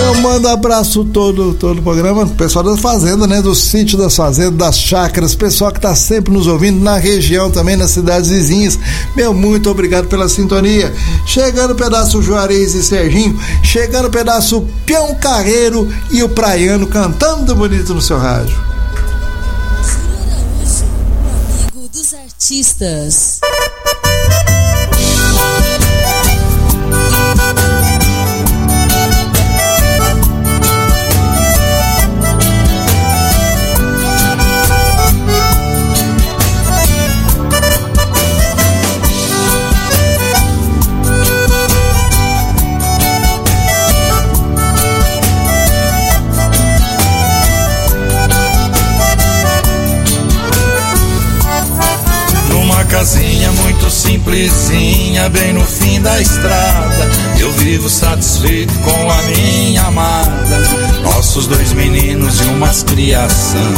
Eu mando abraço todo o programa, pessoal da fazenda, né? Do sítio das fazendas, das chácaras, pessoal que tá sempre nos ouvindo na região também, nas cidades vizinhas. Meu, muito obrigado pela sintonia. Chegando o pedaço Juarez e Serginho, chegando o pedaço Peão Carreiro e o Praiano cantando bonito no seu rádio. Amigo dos artistas. Casinha muito simplesinha, bem no fim da estrada, eu vivo satisfeito com a minha amada. Nossos 2 meninos e umas criação.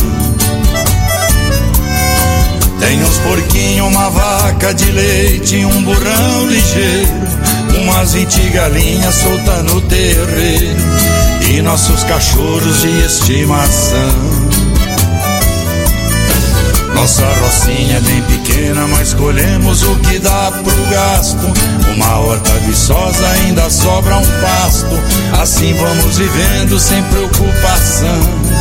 Tem uns porquinhos, uma vaca de leite, um burrão ligeiro, umas 20 galinhas soltas no terreiro e nossos cachorros de estimação. Nossa rocinha é bem pequena, mas colhemos o que dá pro gasto. Uma horta viçosa, ainda sobra um pasto. Assim vamos vivendo sem preocupação.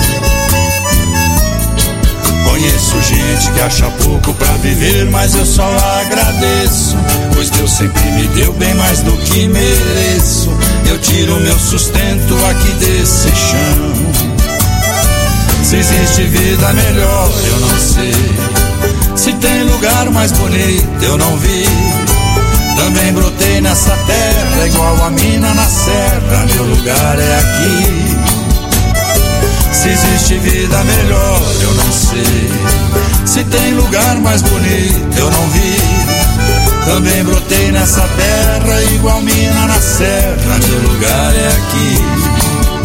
Conheço gente que acha pouco pra viver, mas eu só agradeço, pois Deus sempre me deu bem mais do que mereço. Eu tiro meu sustento aqui desse chão. Se existe vida melhor, eu não sei. Se tem lugar mais bonito, eu não vi. Também brotei nessa terra, igual a mina na serra. Meu lugar é aqui. Se existe vida melhor, eu não sei. Se tem lugar mais bonito, eu não vi. Também brotei nessa terra, igual mina na serra. Meu lugar é aqui.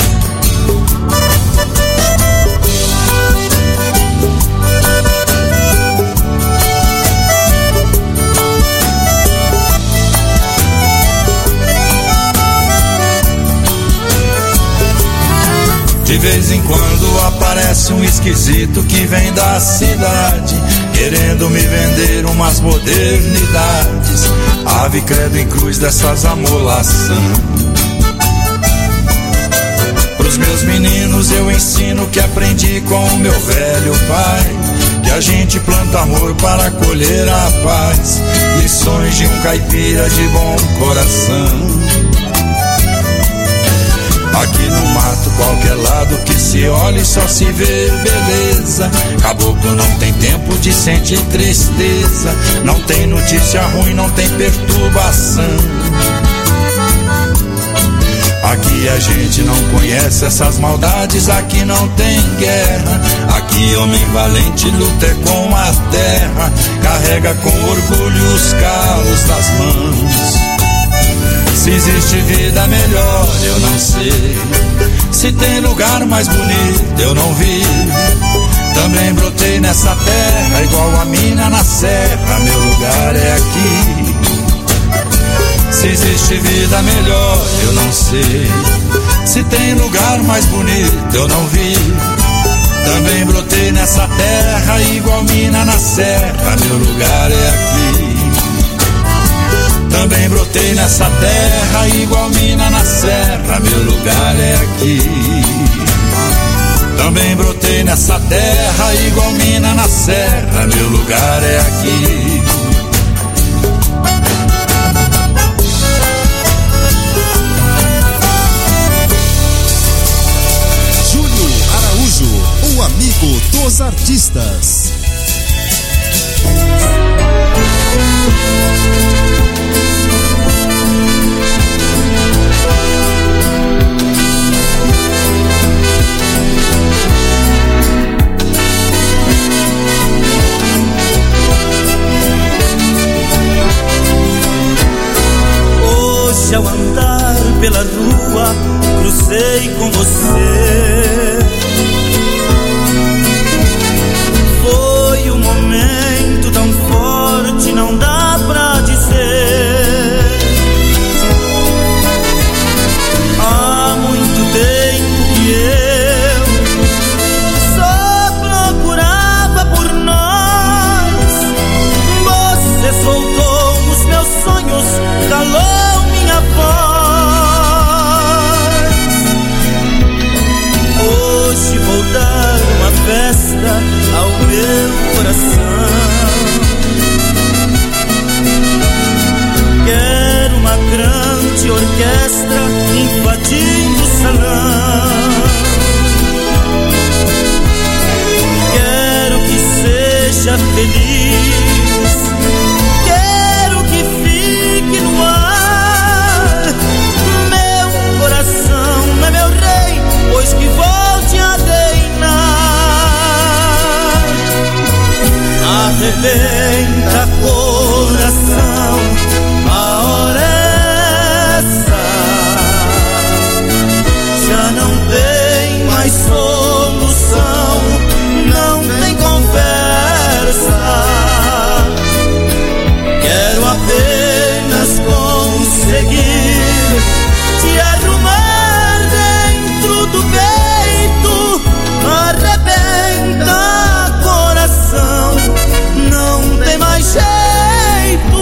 De vez em quando aparece um esquisito que vem da cidade, querendo me vender umas modernidades. Ave credo em cruz dessas amolação. Pros meus meninos eu ensino que aprendi com o meu velho pai, que a gente planta amor para colher a paz. Lições de um caipira de bom coração. Aqui no mato, qualquer lado que se olhe só se vê beleza. Caboclo não tem tempo de sentir tristeza, não tem notícia ruim, não tem perturbação. Aqui a gente não conhece essas maldades, aqui não tem guerra. Aqui homem valente luta com a terra, carrega com orgulho os calos das mãos. Se existe vida melhor, eu não sei. Se tem lugar mais bonito, eu não vi. Também brotei nessa terra, igual a mina na serra. Meu lugar é aqui. Se existe vida melhor, eu não sei. Se tem lugar mais bonito, eu não vi. Também brotei nessa terra, igual mina na serra. Meu lugar é aqui. Também brotei nessa terra, igual mina na serra. Meu lugar é aqui. Também brotei nessa terra, igual mina na serra. Meu lugar é aqui. Júlio Araújo, o amigo dos artistas. Hoje ao andar pela rua cruzei com você. Foi um momento tão forte, não dá pra dizer. Há muito tempo arrebenta coração, a hora é essa, já não tem mais solução, não tem conversa, quero apenas conseguir te arrumar dentro do peito, arrebenta coração, não tem mais jeito,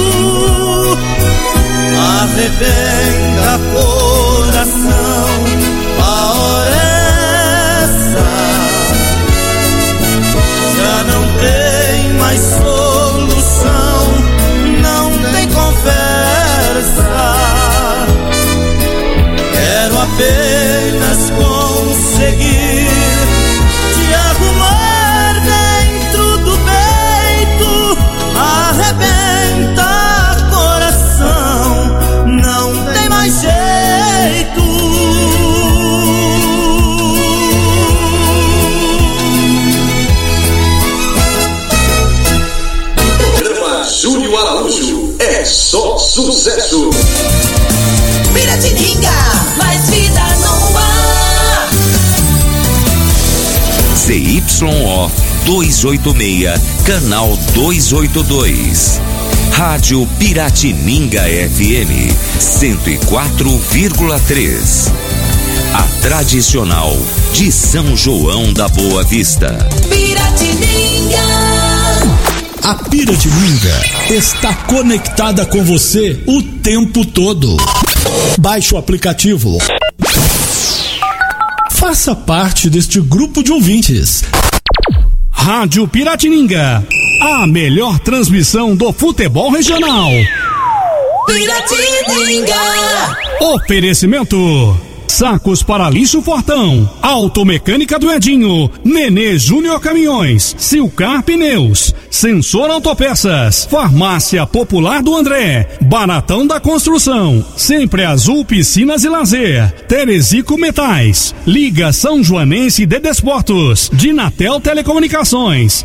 arrebenta coração, a hora é essa, já não tem mais solução, não tem conversa, quero apenas conseguir te arrumar dentro do peito, arrebenta coração, não tem mais jeito. Programa Júlio Araújo, é só sucesso. Piratininga, mais vida no ar. ZYO 286, canal 282. Rádio Piratininga FM 104,3. A tradicional de São João da Boa Vista. Piratininga. A Piratininga está conectada com você o tempo todo. Baixe o aplicativo. Faça parte deste grupo de ouvintes. Rádio Piratininga, a melhor transmissão do futebol regional. Piratininga. Oferecimento: Sacos para lixo Fortão, Automecânica do Edinho, Nenê Júnior Caminhões, Silcar Pneus, Sensor Autopeças, Farmácia Popular do André, Baratão da Construção, Sempre Azul Piscinas e Lazer, Terezico Metais, Liga São Joanense de Desportos, Dinatel Telecomunicações.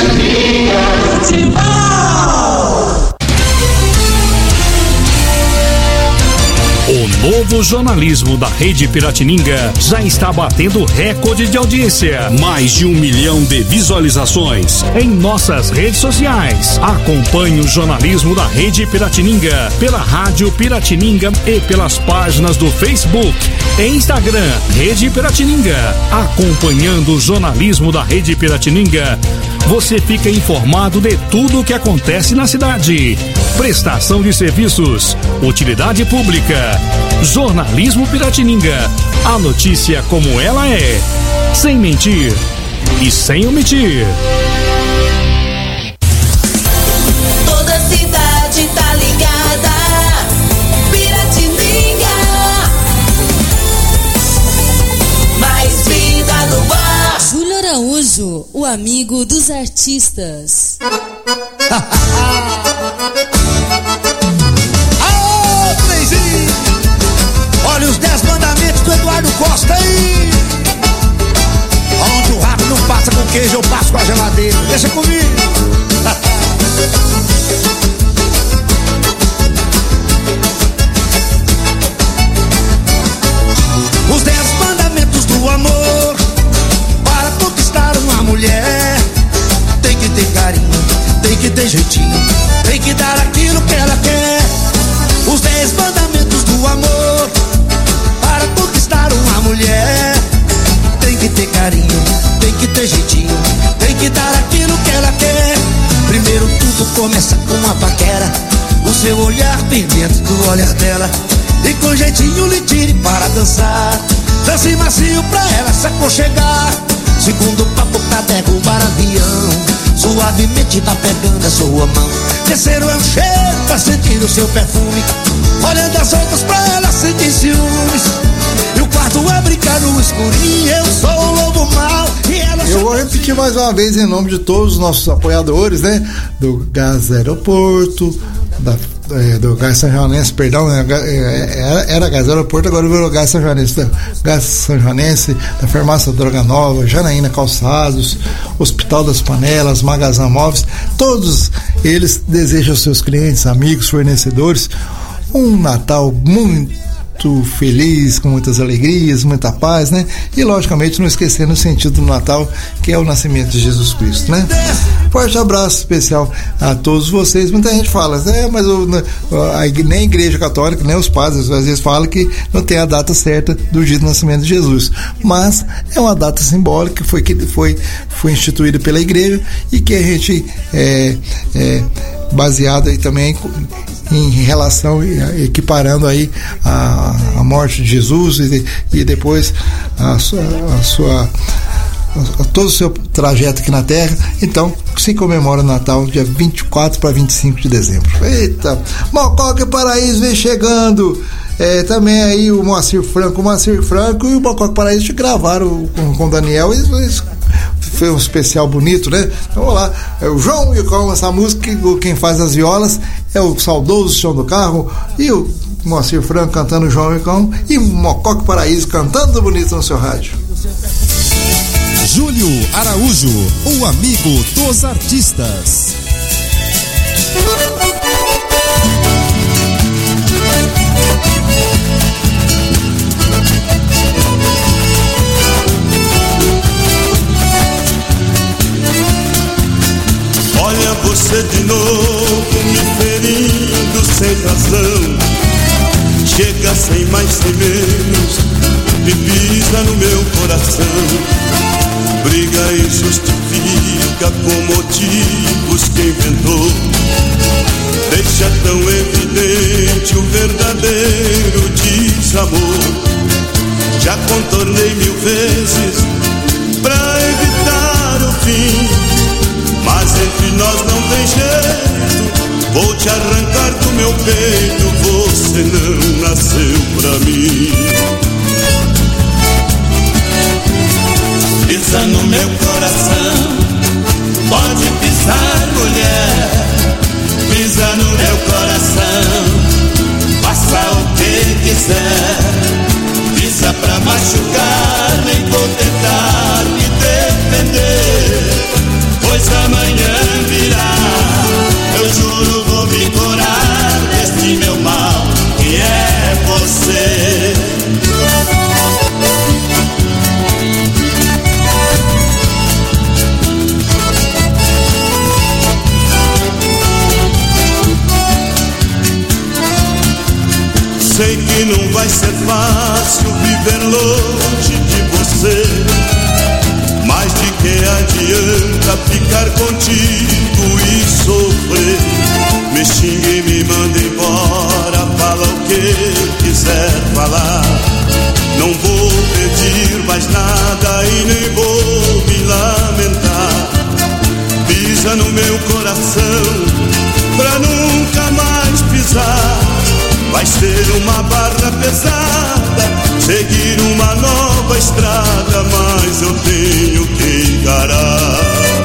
O novo jornalismo da Rede Piratininga já está batendo recorde de audiência. Mais de 1 milhão de visualizações em nossas redes sociais. Acompanhe o jornalismo da Rede Piratininga pela Rádio Piratininga e pelas páginas do Facebook e Instagram Rede Piratininga. Acompanhando o jornalismo da Rede Piratininga, você fica informado de tudo o que acontece na cidade. Prestação de serviços, utilidade pública, jornalismo Piratininga. A notícia como ela é, sem mentir e sem omitir. Toda a cidade tá ligada. Piratininga. Mais vida no ar. Júlio Araújo, o amigo dos artistas. Aô, trenzinho! Olha os 10 mandamentos do Eduardo Costa aí! Onde o rato não passa com queijo, eu passo com a geladeira. Deixa comigo! Os 10 mandamentos do amor. Para conquistar uma mulher, tem que ter carinho, tem que ter jeitinho, tem que dar aquilo que ela quer. Os 10 mandamentos do amor. Para conquistar uma mulher, tem que ter carinho, tem que ter jeitinho, tem que dar aquilo que ela quer. Primeiro tudo começa com uma paquera, o seu olhar bem dentro do olhar dela, e com jeitinho lhe tire para dançar. Dance macio pra ela se aconchegar. Segundo papo pra derrubar avião, suavemente tá pegando a sua mão. Terceiro é um cheiro pra sentir o seu perfume, olhando as outras pra ela sentir ciúmes. E o quarto é brincar no escurinho. Eu sou o lobo mau e ela... Eu vou repetir mais uma vez em nome de todos os nossos apoiadores, né? Do Gás Aeroporto, do Gás São Joanense, perdão, né? Era Gás Aeroporto, agora virou Gás São Joanense, Gás São Joanense, da Farmácia Droga Nova, Janaína Calçados, Hospital das Panelas, Magazã Móveis, todos eles desejam aos seus clientes, amigos, fornecedores um Natal muito feliz, com muitas alegrias, muita paz, né? E logicamente não esquecendo o sentido do Natal, que é o nascimento de Jesus Cristo, né? Forte abraço especial a todos vocês. Muita gente fala, mas nem a Igreja Católica, nem os padres às vezes falam que não tem a data certa do dia do nascimento de Jesus, mas é uma data simbólica que foi instituída pela Igreja e que a gente baseada aí também em relação, equiparando aí a morte de Jesus e depois todo o seu trajeto aqui na Terra. Então se comemora o Natal dia 24 para 25 de dezembro. Eita, Mococa Paraíso vem chegando. Também aí o Moacir Franco e o Mococa Paraíso gravaram com o Daniel. Foi um especial bonito, né? Então vamos lá, é o João e com essa música, quem faz as violas é o saudoso Chão do Carro e o Moacir Franco cantando João e Cão e Mococa Paraíso cantando bonito no seu rádio. Júlio Araújo, o amigo dos artistas. Olha você de novo me ferindo sem razão. Chega sem mais sem menos, me pisa no meu coração. Briga e justifica com motivos que inventou. Deixa tão evidente o verdadeiro desamor. Já contornei 1000 vezes pra evitar o fim, mas entre nós não tem jeito. Vou te arrancar do meu peito, você não nasceu pra mim. Pisa no meu coração, pode pisar, mulher. Pisa no meu coração, faça o que quiser. Pisa pra machucar, nem vou tentar me defender, pois amanhã virá. Eu juro vou me curar deste meu mal, que é você. Sei que não vai ser fácil viver longe de você, mas de que adianta ficar contigo e sofrer? Me xingue e me manda embora, fala o que quiser falar. Não vou pedir mais nada e nem vou me lamentar. Pisa no meu coração pra nunca mais pisar. Vai ser uma barra pesada, seguir uma nova estrada, mas eu tenho que encarar.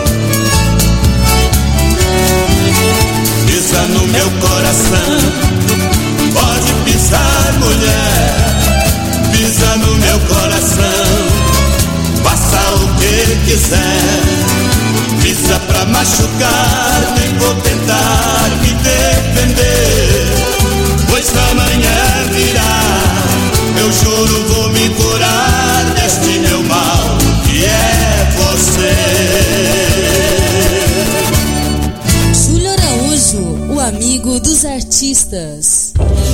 Pisa no meu coração, pode pisar, mulher. Pisa no meu coração, faça o que quiser. Pisa pra machucar, nem vou tentar me defender, pois amanhã virá. Eu juro vou me curar deste meu mal, que é você. Júlio Araújo, o amigo dos artistas.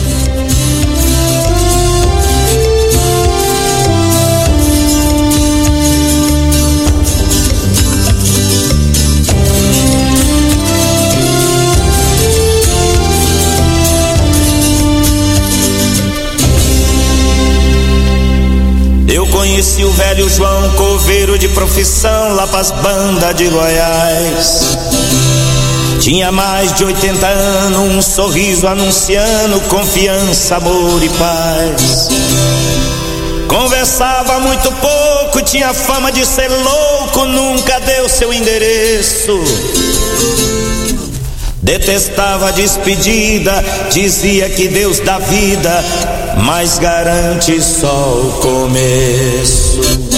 Eu conheci o velho João, coveiro de profissão, lá pras bandas de Goiás. Tinha mais de 80 anos, um sorriso anunciando confiança, amor e paz. Conversava muito pouco, tinha fama de ser louco, nunca deu seu endereço. Detestava a despedida, dizia que Deus dá vida, mas garante só o começo.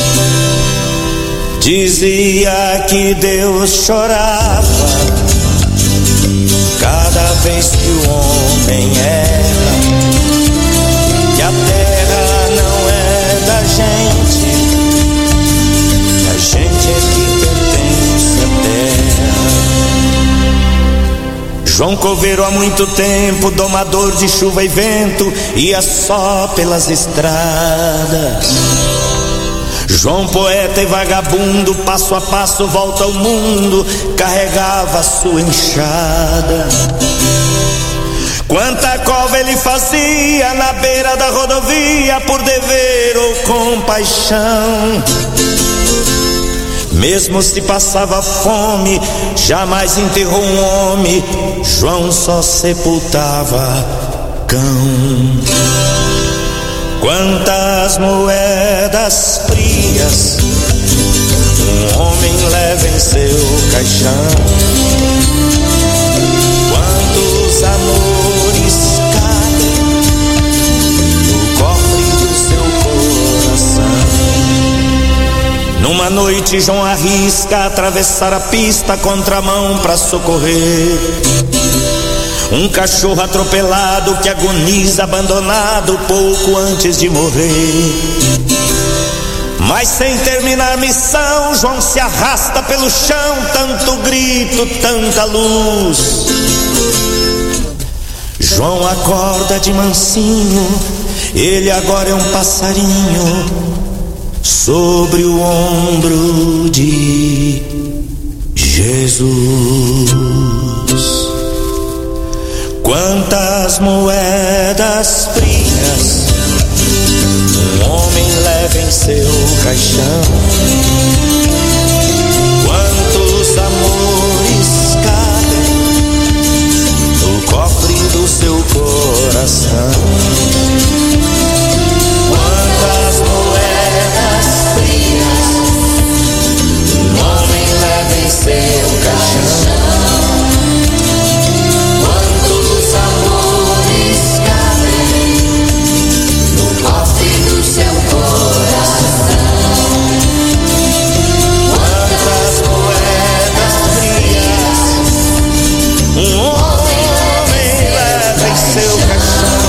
Dizia que Deus chorava cada vez que o homem erra, que a terra não é da gente, que a gente é que pertence à terra. João Coveiro há muito tempo, domador de chuva e vento, ia só pelas estradas. João poeta e vagabundo, passo a passo volta ao mundo, carregava a sua enxada. Quanta cova ele fazia na beira da rodovia, por dever ou compaixão. Mesmo se passava fome, jamais enterrou um homem, João só sepultava cão. Quantas moedas frias um homem leva em seu caixão, quantos amores cabem no cofre do seu coração. Numa noite João arrisca atravessar a pista, contramão pra socorrer um cachorro atropelado que agoniza abandonado pouco antes de morrer. Mas sem terminar a missão, João se arrasta pelo chão, tanto grito, tanta luz. João acorda de mansinho, ele agora é um passarinho sobre o ombro de Jesus. Quantas moedas frias um homem leva em seu caixão, quantos amores cabem no cofre do seu coração. Quantas moedas frias um homem leva em seu caixão, seu coração. Quantas moedas frias um homem leva em seu caixão,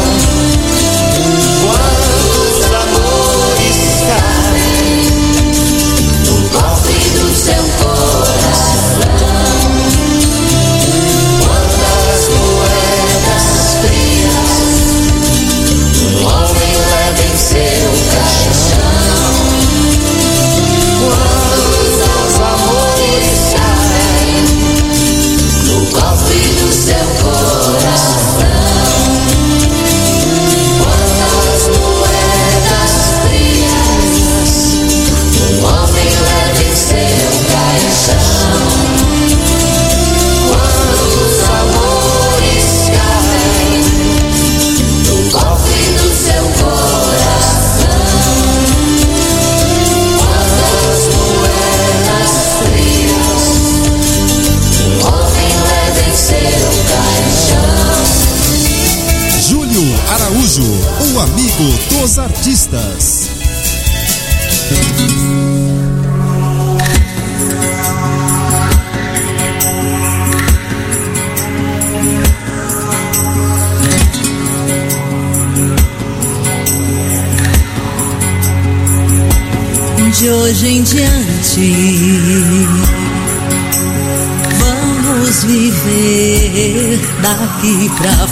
quantos amores cabem no cofre do seu coração. Quantas moedas frias um homem leva em seu caixão, quantos amores caem no cofre do seu coração. Quantas moedas frias um homem leva em seu caixão, quantos amores caem no cofre do seu coração. Quantas moedas frias um homem leva em seu caixão. Júlio Araújo, o amigo dos artistas. De hoje em diante vamos viver daqui pra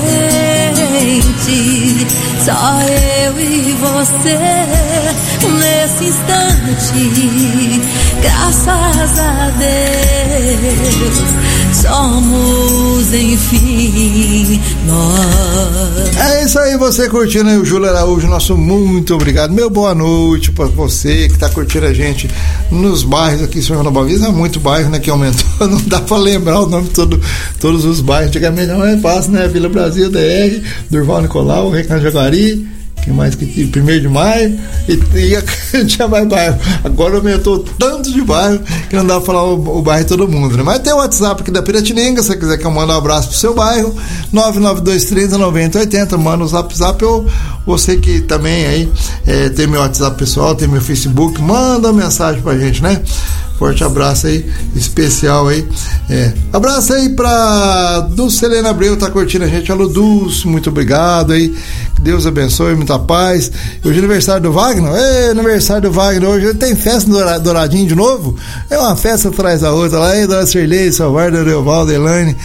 frente, só eu e você nesse instante. Graças a Deus somos enfim nós. É isso aí, você curtindo aí o Júlio Araújo, nosso muito obrigado, meu boa noite pra você que tá curtindo a gente nos bairros aqui em São João da Boa Vista. É muito bairro, né, que aumentou, não dá pra lembrar o nome de todos os bairros. Antigamente não é fácil, né? Vila Brasil, DR, Durval Nicolau, Recanto Jaguari, que mais que 1º de maio, e tinha mais bairro. Agora aumentou tanto de bairro que não dá pra falar o bairro de todo mundo, né? Mas tem o WhatsApp aqui da Piratininga, se você quiser que eu mande um abraço pro seu bairro, 99230-9080, manda o zap, ou você que também aí tem meu WhatsApp pessoal, tem meu Facebook, manda uma mensagem pra gente, né? Forte abraço aí, especial aí. Abraço aí pra Dulcelena Abreu, tá curtindo a gente. Alô, Dulce, muito obrigado aí. Que Deus abençoe, muita paz. Hoje é aniversário do Wagner. Aniversário do Wagner. Hoje tem festa no Douradinho de novo. É uma festa atrás da outra. Lá aí, Dona Cirlei, Salvador, Leovaldo, Elaine.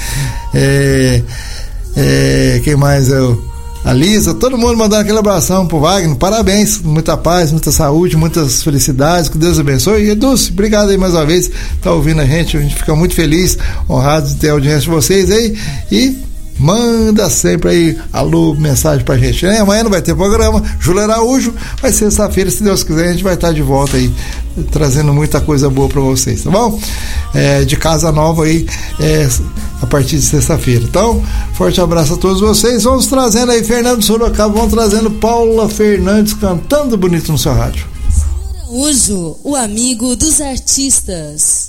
Quem mais? A Lisa, todo mundo mandando aquele abração pro Wagner, parabéns, muita paz, muita saúde, muitas felicidades, que Deus abençoe. E Dulce, obrigado aí mais uma vez, tá ouvindo a gente fica muito feliz, honrado de ter a audiência de vocês aí, e manda sempre aí, alô, mensagem pra gente, né? Amanhã não vai ter programa, Júlio Araújo, vai ser sexta-feira, se Deus quiser, a gente vai estar de volta aí, trazendo muita coisa boa pra vocês, tá bom? De casa nova aí, a partir de sexta-feira. Então, forte abraço a todos vocês. Vamos trazendo aí Fernando Sorocaba, vamos trazendo Paula Fernandes cantando bonito no seu rádio. Araújo, o amigo dos artistas.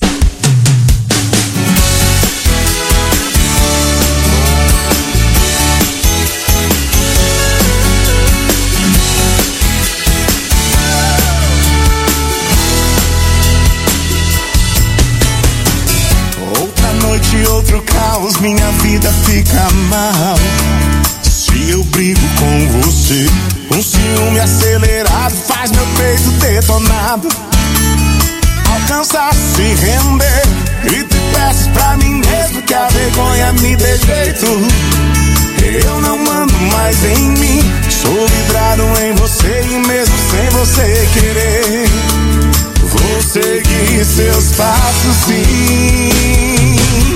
Outro caos, minha vida fica mal. Se eu brigo com você, um ciúme acelerado faz meu peito detonado. Alcança se render e te peço pra mim mesmo que a vergonha me dê jeito. Eu não mando mais em mim, sou vidrado em você e mesmo sem você querer, vou seguir seus passos sim.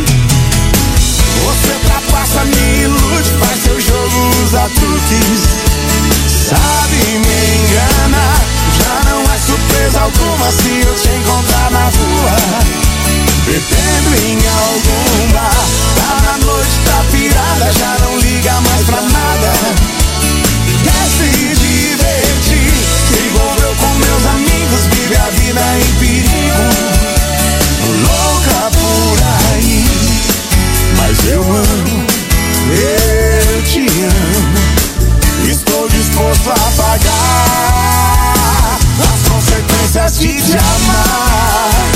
Você ultrapassa, me ilude, faz seu jogo, usa truques, sabe me engana. Já não é surpresa alguma se eu te encontrar na rua, bebendo em algum bar. Tá na noite, tá pirada, já não liga mais pra nada. Quer se divertir, se envolveu com meus amigos, vive a vida em perigo, louca por aí. Mas eu amo, eu te amo, estou disposto a pagar as consequências de te amar.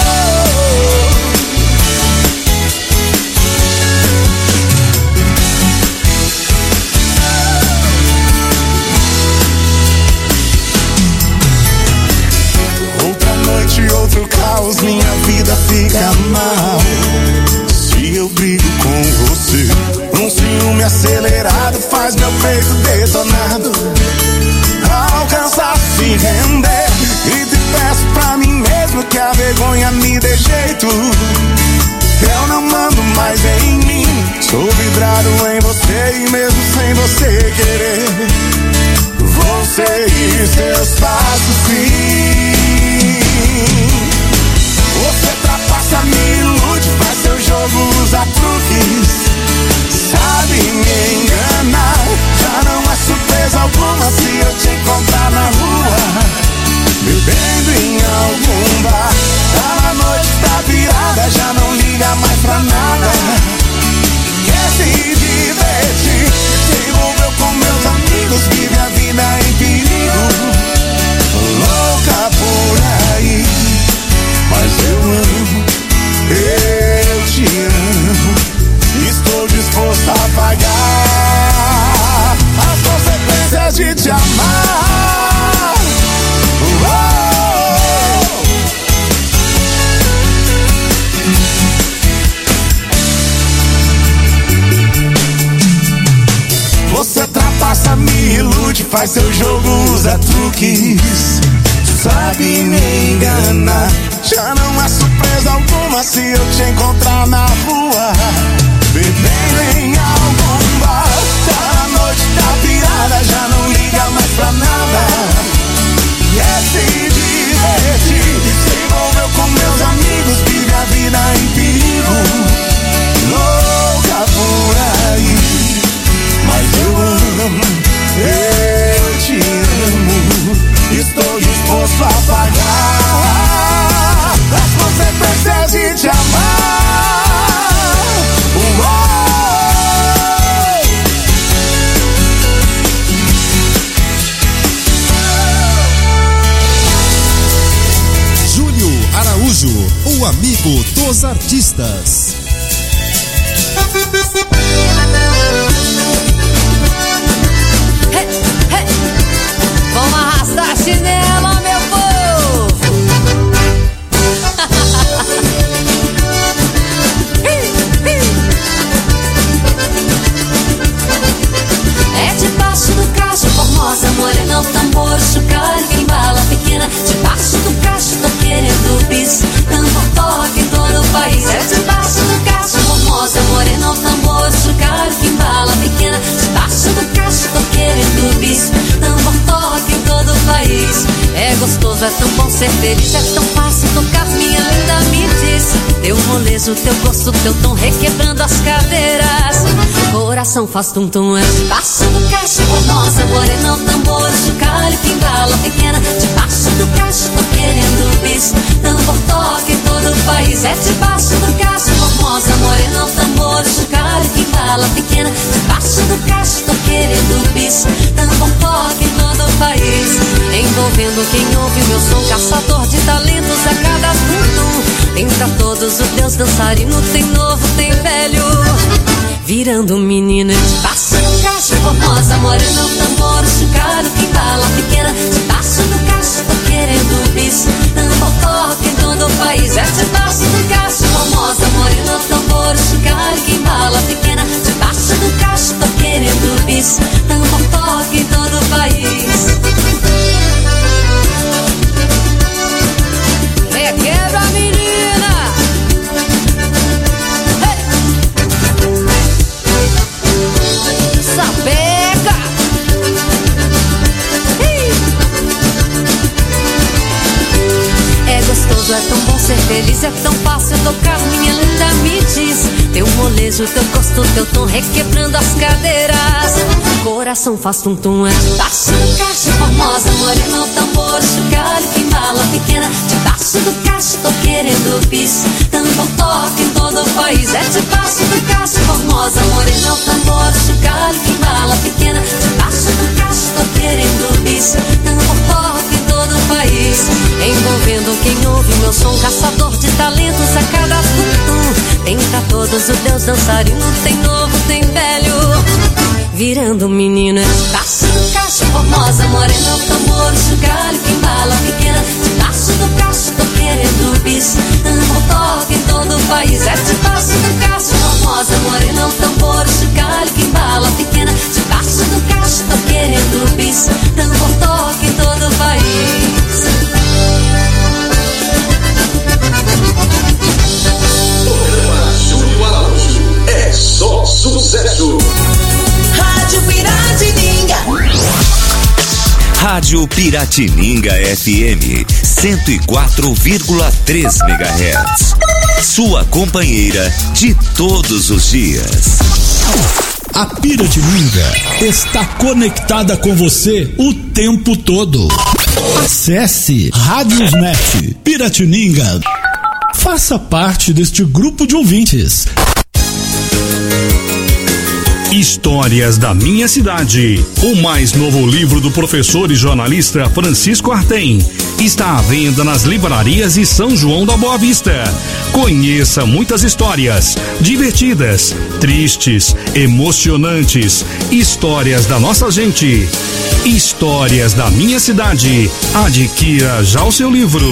Outra noite, outro caos, minha vida fica mal. Se eu brigo com você, um ciúme acelerado faz meu peito detonado. Alcançar se render e te peço pra mim mesmo que a vergonha me dê jeito. Eu não mando mais em mim, sou vidrado em você e mesmo sem você querer, vou seguir seus passos sim. Você ultrapassa, me ilude, faz seu jogo, usa truques, sabe me enganar. Já não é surpresa alguma se eu te encontrar na rua, bebendo em algum bar. Tá na noite, tá virada, já não liga mais pra nada. Quer se divertir, se envolveu com meus amigos, vive a vida em perigo, louca por aí. Mas eu amo, eu te amo, estou disposto a pagar as consequências de te amar. Você ultrapassa, me ilude, faz seu jogo, usa truques, sabe me enganar. Já não há surpresa alguma se eu te encontrar na rua, bebendo em algum bar. Tá na noite, tá pirada, já não liga mais pra nada. Quer se divertir, se envolveu com meus amigos, vive a vida em perigo, louca por aí. Mas eu amo, eu te amigo dos artistas. Vamos arrastar cinema, meu povo! É debaixo do cacho, formosa, morena, o tambor, chocalho, que embala pequena. Debaixo do cacho, tô querendo bis, tambor toca em todo o país. É debaixo do cacho, formosa, morena, o tambor, chocalho, que embala pequena. Debaixo do cacho, tô querendo bis, tambor toca em todo o país. É gostoso, é tão bom ser feliz, é tão fácil tocar, minha linda, me diz. Teu molejo, teu gosto, teu tom, requebrando as cadeiras. Coração faz tum-tum, é debaixo do cacho, formosa, morena, o tambor, chocalho, que embala pequena. Debaixo do cacho, tô querendo bis, tambor toca em todo o país. É debaixo do cacho, formosa, morena, o tambor, chocalho, que embala pequena. Debaixo do cacho, tô querendo bis, tambor toca em todo o país. Envolvendo quem ouve o meu som, caçador de talentos a cada tum-tum. Tem pra todos o Deus dançarino, tem novo, tem velho. Virando menina, debaixo do cacho, formosa, morena, o tambor, chocalho, que embala pequena. Debaixo do cacho, tô querendo bis, tambor toca em todo o país. É debaixo do cacho, formosa, morena, o tambor, chocalho, que embala pequena. Debaixo do cacho, tô querendo bis, tambor toca em todo o país. Quebra, menina! Sapeca! É gostoso, é tão bom ser feliz, é tão fácil tocar, minha linda, me diz. Teu molejo, teu gosto, teu tom, requebrando as cadeiras. Coração faz tum-tum, é debaixo do cacho, formosa, morena, o tambor, chocalho, que embala pequena. Debaixo do cacho, tô querendo bis, tambor toca em todo o país. É debaixo do cacho, formosa, morena, o tambor, chocalho, que embala pequena. Debaixo do cacho, tô querendo bis, tambor toca em todo o país. Envolvendo quem ouve meu som, caçador de talentos a cada tum-tum. Tem pra todos o Deus dançarino, tem novo, tem velho. Virando menina, debaixo do cacho, formosa, morena, o tambor, chocalho, que embala pequena. Debaixo do cacho, tô querendo bis, tambor toca em todo o país. É debaixo do cacho, formosa, morena, o tambor, chocalho, que embala pequena. Debaixo do cacho, tô querendo bis, tambor toca em todo o país. Programa Júlio Araújo, é só sucesso. Rádio Piratininga. Rádio Piratininga FM 104,3 MHz. Sua companheira de todos os dias. A Piratininga está conectada com você o tempo todo. Acesse Radiosnet Piratininga. Faça parte deste grupo de ouvintes. Histórias da Minha Cidade. O mais novo livro do professor e jornalista Francisco Artem está à venda nas livrarias de São João da Boa Vista. Conheça muitas histórias divertidas, tristes, emocionantes, histórias da nossa gente. Histórias da Minha Cidade. Adquira já o seu livro.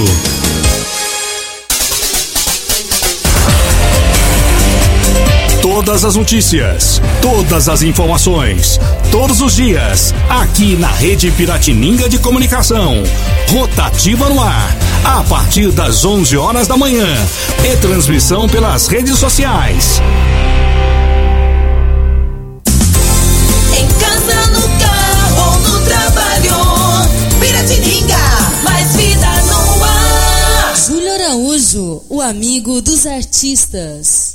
Todas as notícias, todas as informações, todos os dias, aqui na Rede Piratininga de Comunicação. Rotativa no ar, a partir das 11 horas da manhã. E transmissão pelas redes sociais. Em casa, no carro ou no trabalho, Piratininga, mais vida no ar. Júlio Araújo, o amigo dos artistas.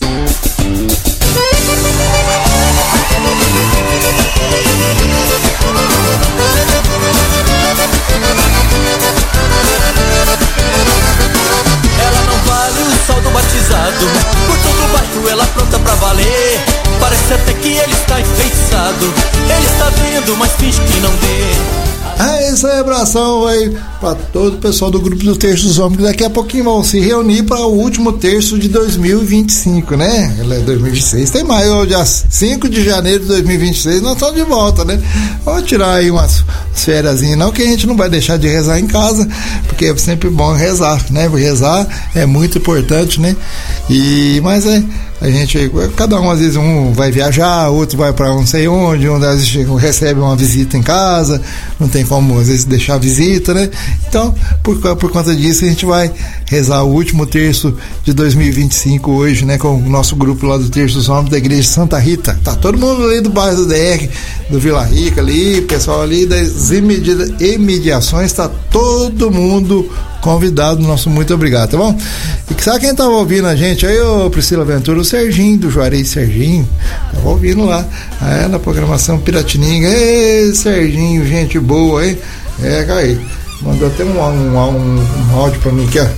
Ela não vale o sol do batizado, por todo o bairro ela pronta pra valer. Parece até que ele está enfeitiçado, ele está vendo, mas finge que não vê. Esse abração aí para todo o pessoal do grupo do Terço dos Homens, que daqui a pouquinho vão se reunir para o último terço de 2025, né? 2026 tem mais, dia 5 de janeiro de 2026 nós estamos de volta, né? Vamos tirar aí umas férias, não, que a gente não vai deixar de rezar em casa, porque é sempre bom rezar, né? Rezar é muito importante, né? Mas a gente, cada um, às vezes um vai viajar, outro vai para não sei onde, às vezes recebe uma visita em casa, não tem como às vezes deixar a visita, né? Então, por conta disso, a gente vai rezar o último terço de 2025 hoje, né? Com o nosso grupo lá do Terço dos Homens da Igreja Santa Rita. Tá todo mundo ali do bairro do DR, do Vila Rica ali, pessoal ali das imediações, tá todo mundo convidado, nosso muito obrigado, tá bom? E sabe quem tava ouvindo a gente aí, ô Priscila Ventura? O Serginho, do Juarez Serginho, tava ouvindo lá, na programação Piratininga. Ei, Serginho, gente boa, hein? Aí, mandou até um áudio pra mim aqui, ó.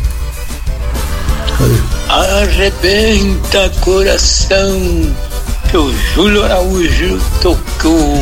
Cadê? Arrebenta coração, que o Júlio Araújo tocou.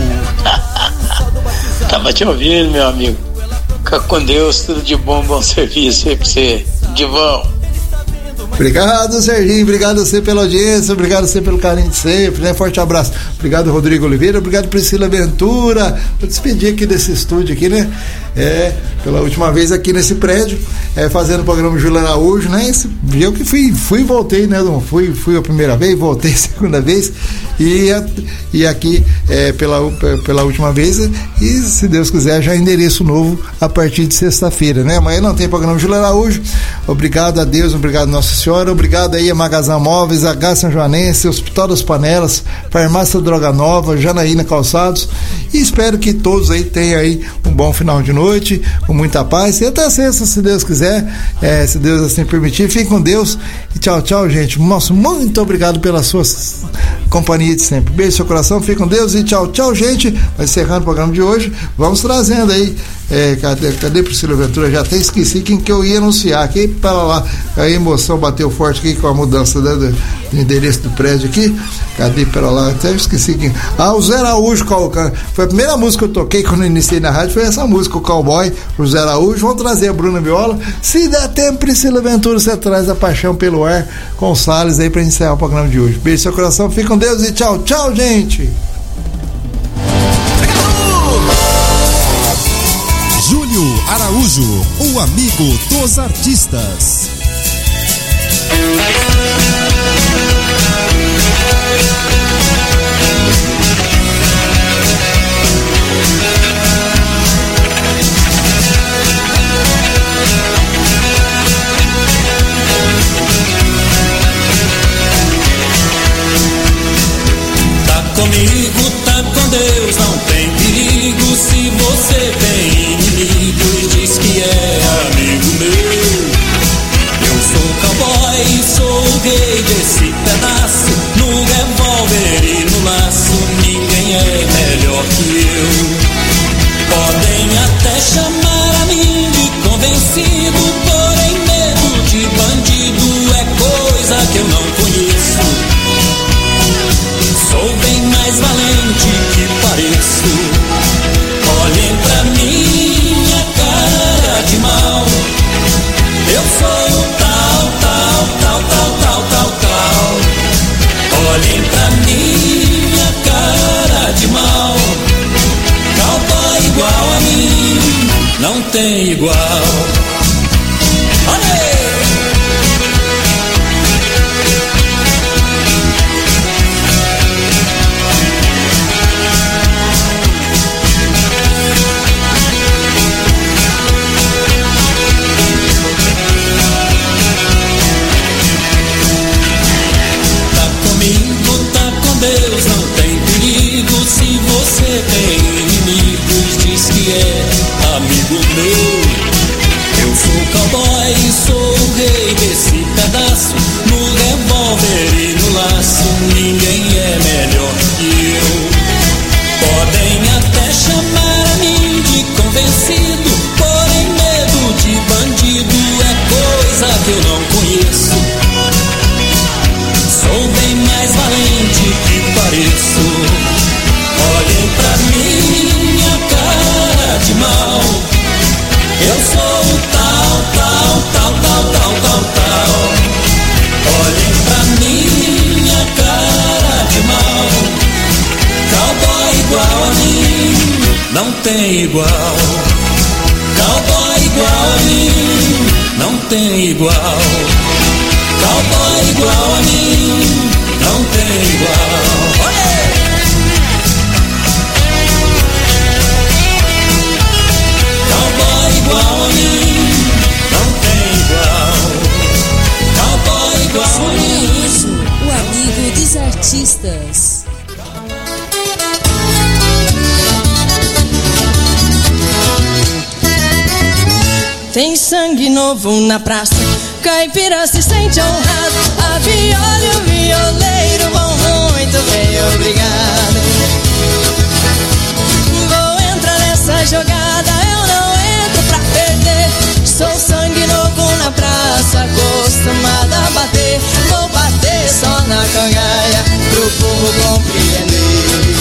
Tava te ouvindo, meu amigo. Fica com Deus, tudo de bom serviço aí pra você, Divão. Obrigado, Serginho, obrigado a você pela audiência, obrigado a você pelo carinho de sempre, né? Forte abraço. Obrigado, Rodrigo Oliveira, obrigado, Priscila Ventura. Vou despedir aqui desse estúdio aqui, né? Pela última vez aqui nesse prédio, fazendo o programa Júlio Araújo, né? Eu que fui e voltei, né? Fui a primeira vez, voltei a segunda vez e aqui pela última vez, e se Deus quiser já endereço novo a partir de sexta-feira, né? Amanhã não tem programa Júlio Araújo. Obrigado a Deus, obrigado a Nossa Senhora, obrigado aí a Magazão Móveis, a Gás São Joanense, Hospital das Panelas, Farmácia Droga Nova, Janaína Calçados, e espero que todos aí tenham aí um bom final de noite, com muita paz, e até sexta, se Deus quiser, se Deus assim permitir. Fiquem com Deus e tchau, tchau, gente. Nosso muito obrigado pela sua companhia de sempre. Beijo no seu coração, fiquem com Deus e tchau, tchau, gente. Vai encerrando o programa de hoje, vamos trazendo aí, cadê Priscila Ventura? Já até esqueci quem que eu ia anunciar aqui, para lá, a emoção bateu forte aqui com a mudança do endereço do prédio aqui. Cadê para lá? Até esqueci quem. O Zé Araújo, foi a primeira música que eu toquei quando eu iniciei na rádio, foi essa música, o Cowboy, o Zé Araújo. Vamos trazer a Bruna Viola. Se der tempo, Priscila Ventura, você traz a Paixão pelo Ar com o Salles aí pra encerrar o programa de hoje. Beijo no seu coração, fique com Deus e tchau, tchau, gente. Júlio Araújo, o amigo dos artistas. Tá comigo, tá com Deus, não tem perigo. Se você tem inimigo e diz que é amigo meu, eu sou cowboy, sou gay desse tem igual. Cowboy igual a mim, não tem igual. Cowboy igual a mim, não tem igual. Olê! Cowboy igual a mim, não tem igual. Cowboy igual a mim. O amigo dos artistas. Tem sangue novo na praça, caipira se sente honrado. A viola e o violeiro vão muito bem, obrigado. Vou entrar nessa jogada, eu não entro pra perder. Sou sangue novo na praça, acostumado a bater. Vou bater só na cangaia, pro povo compreender.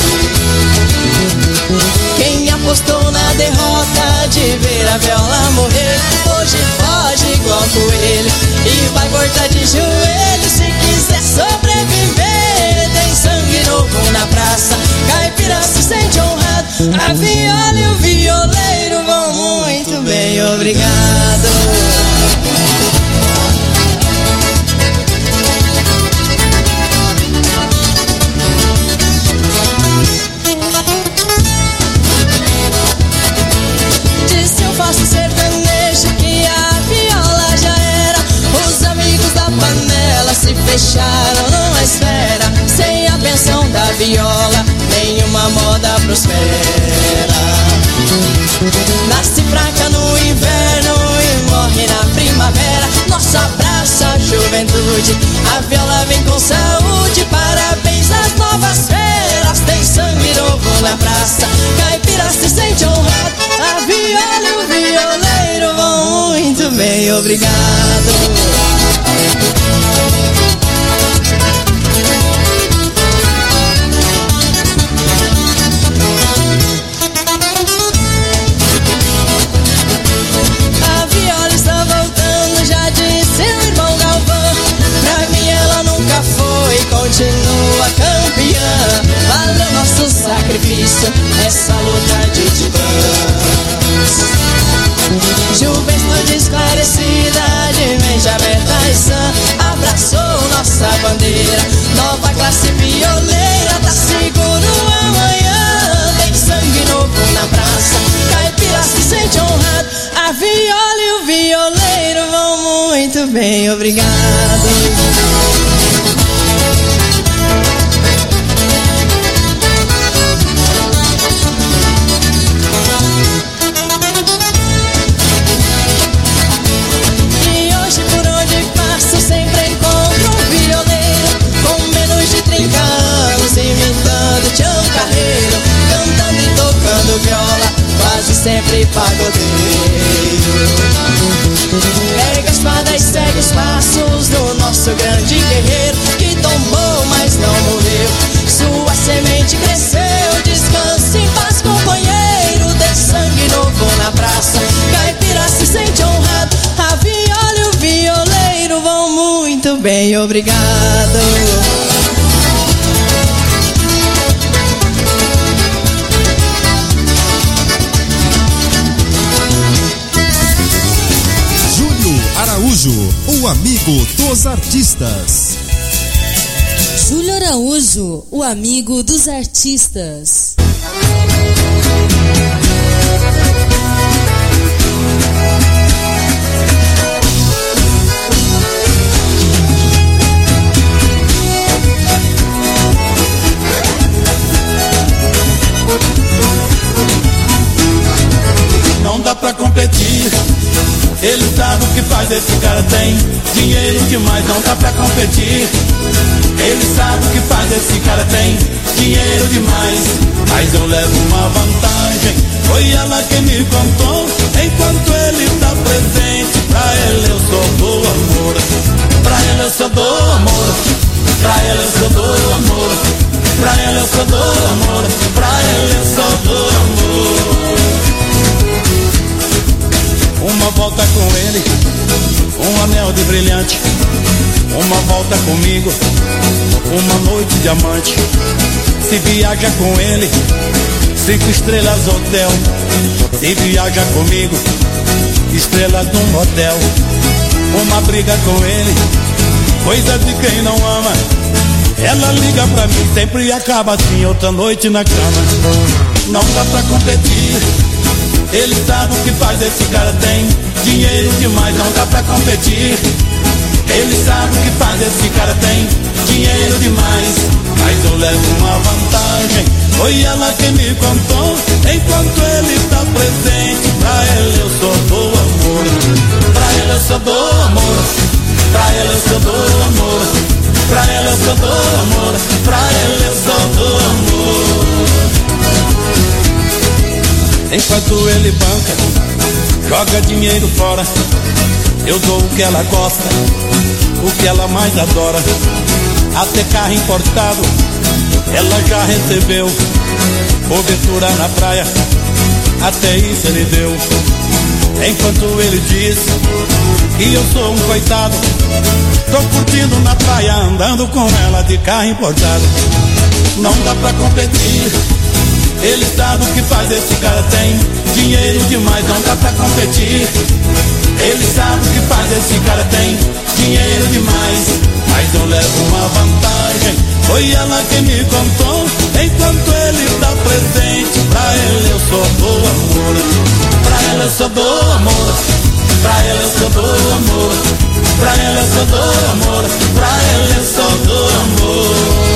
Quem apostou na derrota de ver a viola morrer, hoje foge igual coelho e vai cortar de joelho se quiser sobreviver. Tem sangue novo na praça, caipira se sente honrado. A viola e o violeiro vão muito bem, obrigado. Faço sertanejo que a viola já era. Os amigos da panela se fecharam numa esfera. Sem a benção da viola, nenhuma moda prospera. Nasce fraca no inverno e morre na primavera. Nossa abraça a juventude, a viola vem com saúde. Parabéns às novas feras, tem sangue novo na praça, caipira se sente honrado. A viola e o violeiro vão muito bem, obrigado. A viola está voltando, já disse o irmão Galvão. Pra mim ela nunca foi, continua campeã. Valeu nosso sacrifício, essa luta de titãs. Juventude esclarecida, de mente aberta e sã, abraçou nossa bandeira. Nova classe violeira, tá seguro amanhã. Tem sangue novo na praça, caipira se sente honrado. A viola e o violeiro vão muito bem, obrigado. Sempre encontro um violeiro com menos de 30 anos, imitando Tião Carreiro, cantando e tocando viola, quase sempre pagodeiro. Pega a espada e segue os passos do nosso grande guerreiro, que tombou, mas não morreu. Sua semente cresceu, descanse em paz, companheiro. Tem sangue novo na praça, caipira se sente honrado. A viola e o violeiro vão muito bem, obrigado. Júlio Araújo, o amigo dos artistas. Júlio Araújo, o amigo dos artistas. Não dá pra competir, ele sabe o que faz, esse cara tem dinheiro demais. Não dá pra competir, ele sabe o que faz, esse cara tem dinheiro demais. Mas eu levo uma vantagem, foi ela quem me contou. Enquanto ele tá presente, pra ele eu só dou amor. Pra ele eu só dou amor, pra ele eu só dou amor. Pra ele eu só dou amor, pra ele eu só dou amor. Uma volta com ele, um anel de brilhante. Uma volta comigo, uma noite de amante. Se viaja com ele, 5 estrelas hotel. Se viaja comigo, estrelas num motel. Uma briga com ele, coisa de quem não ama. Ela liga pra mim, sempre e acaba assim, outra noite na cama. Não dá pra competir, ele sabe o que faz, esse cara tem dinheiro demais. Não dá pra competir, ele sabe o que faz, esse cara tem dinheiro demais. Mas eu levo uma vantagem, foi ela que me contou. Enquanto ele tá presente, pra ele eu só dou amor. Pra ele eu só dou amor, pra ele eu só dou amor. Pra ela eu só dou amor, pra ela eu só dou amor. Enquanto ele banca, joga dinheiro fora, eu dou o que ela gosta, o que ela mais adora. Até carro importado, ela já recebeu. Cobertura na praia, até isso ele deu. Enquanto ele diz que eu sou um coitado, tô curtindo na praia, andando com ela de carro importado. Não dá pra competir, ele sabe o que faz, esse cara tem dinheiro demais. Não dá pra competir, ele sabe o que faz, esse cara tem dinheiro demais. Mas eu levo uma vantagem, foi ela que me contou. Enquanto ele tá presente, pra ele eu só dou amor. Pra ela eu só dou amor, pra ela eu só dou amor. Pra ela eu só dou amor, pra ela eu só dou amor.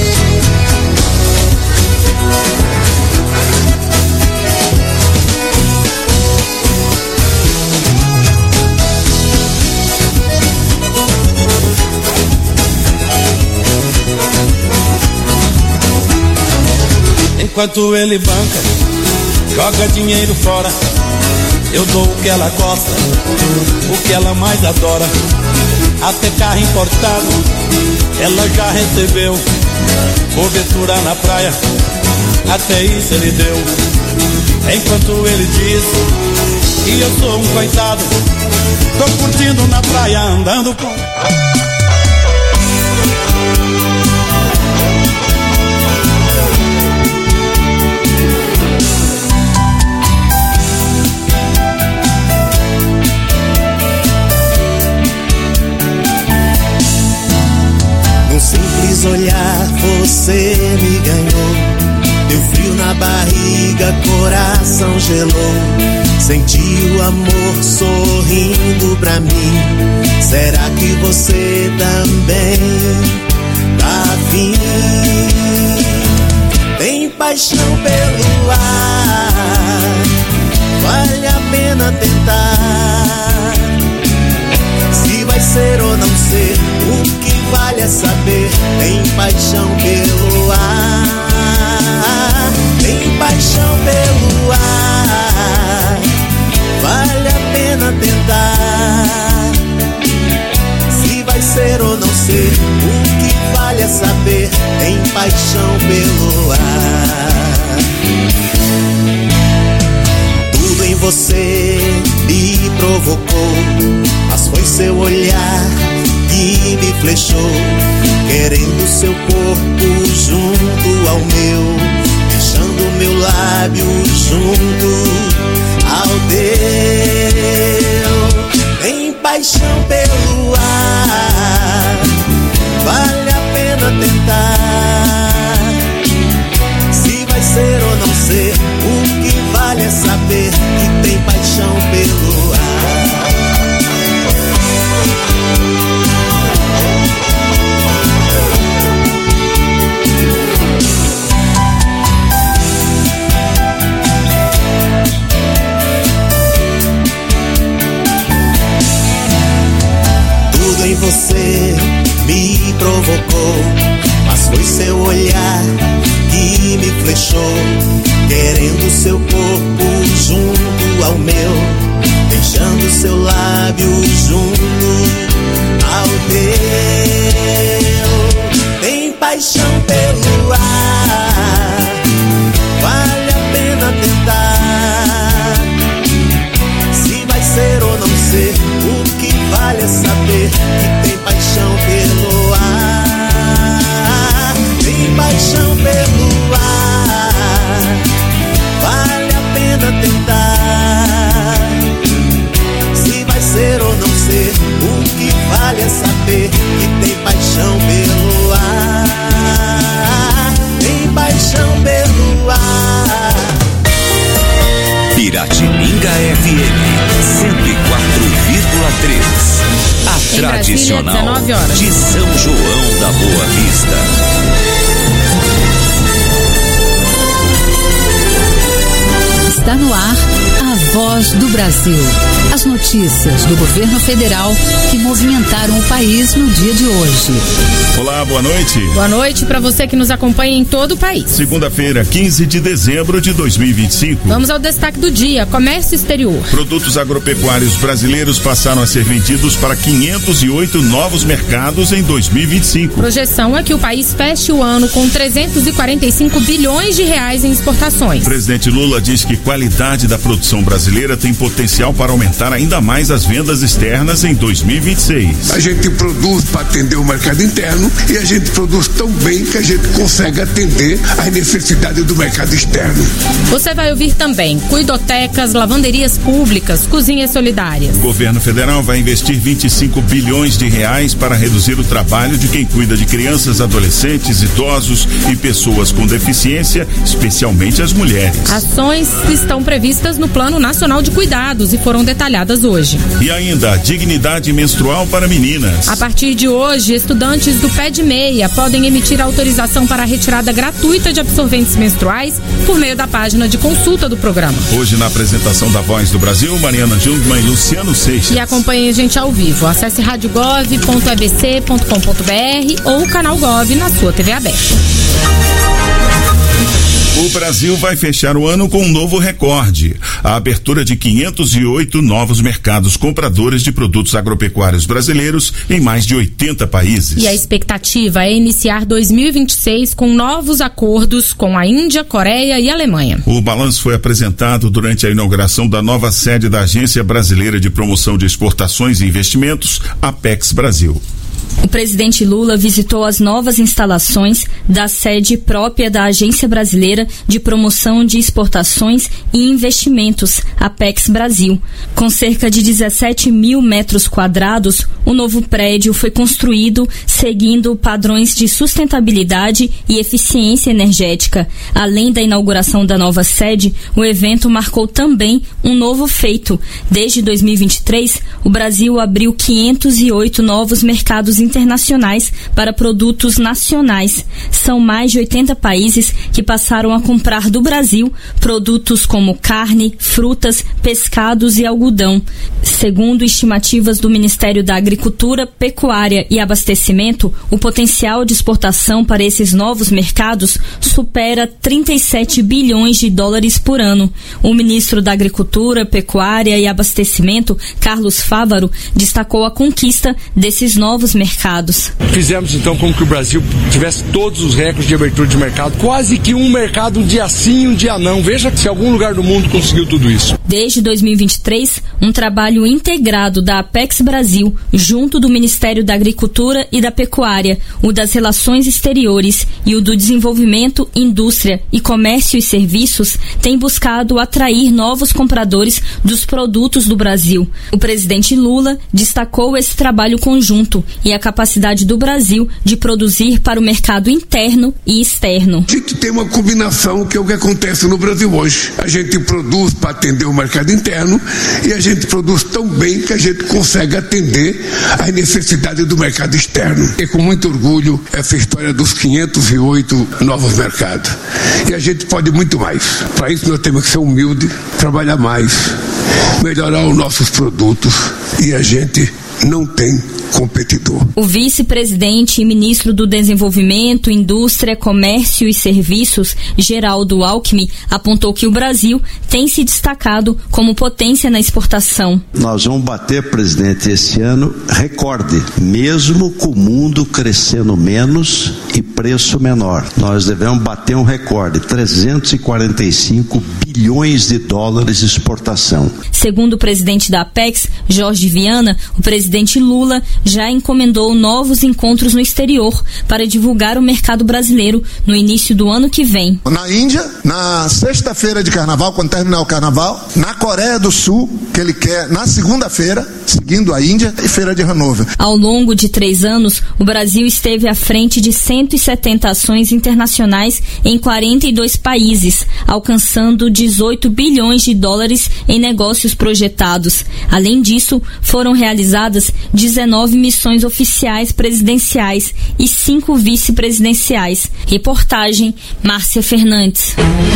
Enquanto ele banca, joga dinheiro fora, eu dou o que ela gosta, o que ela mais adora. Até carro importado, ela já recebeu. Cobertura na praia, até isso ele deu. Enquanto ele diz que eu sou um coitado, tô curtindo na praia, andando com... Simples olhar, você me ganhou. Deu frio na barriga, coração gelou. Senti o amor sorrindo pra mim. Será que você também tá afim? Tem paixão pelo ar, vale a pena tentar. Se vai ser ou não ser, o que vale é saber. Tem paixão pelo ar, tem paixão pelo ar, vale a pena tentar. Se vai ser ou não ser, o que vale é saber. Tem paixão pelo ar. Tudo em você me provocou, mas foi seu olhar que me flechou, querendo seu corpo junto ao meu, deixando meu lábio junto ao teu. Tem paixão pelo ar, vale a pena tentar. Se vai ser ou não ser, o que vale é saber que tem paixão pelo ar. Em você me provocou, mas foi seu olhar que me flechou, querendo seu corpo junto ao meu, deixando seu lábio junto ao teu. Tem paixão pelo ar, vale a pena tentar. Se vai ser ou não ser, o que vale é saber que tem paixão pelo ar. Tem paixão pelo ar, saber que tem paixão pelo ar, tem paixão pelo ar. Piratininga FM 104,3. A tradicional de São João da Boa Vista. Está no ar a Voz do Brasil. As notícias do governo federal que movimentaram o país no dia de hoje. Olá, boa noite. Boa noite para você que nos acompanha em todo o país. Segunda-feira, 15 de dezembro de 2025. Vamos ao destaque do dia: comércio exterior. Produtos agropecuários brasileiros passaram a ser vendidos para 508 novos mercados em 2025. Projeção é que o país feche o ano com 345 bilhões de reais em exportações. O presidente Lula diz que qualidade da produção brasileira tem potencial para aumentar ainda mais as vendas externas em 2026. A gente produz para atender o mercado interno e a gente produz tão bem que a gente consegue atender às necessidades do mercado externo. Você vai ouvir também cuidotecas, lavanderias públicas, cozinhas solidárias. O governo federal vai investir 25 bilhões de reais para reduzir o trabalho de quem cuida de crianças, adolescentes, idosos e pessoas com deficiência, especialmente as mulheres. Ações estão previstas no Plano Nacional de Cuidados e foram detalhadas hoje. E ainda, dignidade menstrual para meninas. A partir de hoje, estudantes do Pé de Meia podem emitir autorização para a retirada gratuita de absorventes menstruais por meio da página de consulta do programa. Hoje, na apresentação da Voz do Brasil, Mariana Jungmann e Luciano Seixas. E acompanhe a gente ao vivo. Acesse radiogov.abc.com.br ou o canal Gov na sua TV aberta. O Brasil vai fechar o ano com um novo recorde: a abertura de 508 novos mercados compradores de produtos agropecuários brasileiros em mais de 80 países. E a expectativa é iniciar 2026 com novos acordos com a Índia, Coreia e Alemanha. O balanço foi apresentado durante a inauguração da nova sede da Agência Brasileira de Promoção de Exportações e Investimentos, Apex Brasil. O presidente Lula visitou as novas instalações da sede própria da Agência Brasileira de Promoção de Exportações e Investimentos, Apex Brasil. Com cerca de 17 mil metros quadrados, o novo prédio foi construído seguindo padrões de sustentabilidade e eficiência energética. Além da inauguração da nova sede, o evento marcou também um novo feito. Desde 2023, o Brasil abriu 508 novos mercados internacionais para produtos nacionais. São mais de 80 países que passaram a comprar do Brasil produtos como carne, frutas, pescados e algodão. Segundo estimativas do Ministério da Agricultura, Pecuária e Abastecimento, o potencial de exportação para esses novos mercados supera 37 bilhões de dólares por ano. O ministro da Agricultura, Pecuária e Abastecimento, Carlos Fávaro, destacou a conquista desses novos mercados. Fizemos então com que o Brasil tivesse todos os recordes de abertura de mercado, quase que um mercado um dia sim, um dia não. Veja se algum lugar do mundo conseguiu tudo isso. Desde 2023, um trabalho integrado da Apex Brasil, junto do Ministério da Agricultura e da Pecuária, o das Relações Exteriores e o do Desenvolvimento, Indústria e Comércio e Serviços, tem buscado atrair novos compradores dos produtos do Brasil. O presidente Lula destacou esse trabalho conjunto e a capacidade do Brasil de produzir para o mercado interno e externo. A gente tem uma combinação que é o que acontece no Brasil hoje. A gente produz para atender o mercado interno e a gente produz tão bem que a gente consegue atender às necessidades do mercado externo. E com muito orgulho essa história dos 508 novos mercados. E a gente pode muito mais. Para isso nós temos que ser humildes, trabalhar mais, melhorar os nossos produtos e a gente não tem competidor. O vice-presidente e ministro do Desenvolvimento, Indústria, Comércio e Serviços, Geraldo Alckmin, apontou que o Brasil tem se destacado como potência na exportação. Nós vamos bater, presidente, esse ano recorde, mesmo com o mundo crescendo menos e preço menor. Nós devemos bater um recorde, 345 bilhões de dólares de exportação. Segundo o presidente da Apex, Jorge Viana, o presidente presidente Lula já encomendou novos encontros no exterior para divulgar o mercado brasileiro no início do ano que vem. Na Índia, na sexta-feira de carnaval, quando terminar o carnaval, na Coreia do Sul, que ele quer na segunda-feira, seguindo a Índia, e Feira de Hannover. Ao longo de 3 anos, o Brasil esteve à frente de 170 ações internacionais em 42 países, alcançando 18 bilhões de dólares em negócios projetados. Além disso, foram realizadas 19 missões oficiais presidenciais e 5 vice-presidenciais. Reportagem, Márcia Fernandes.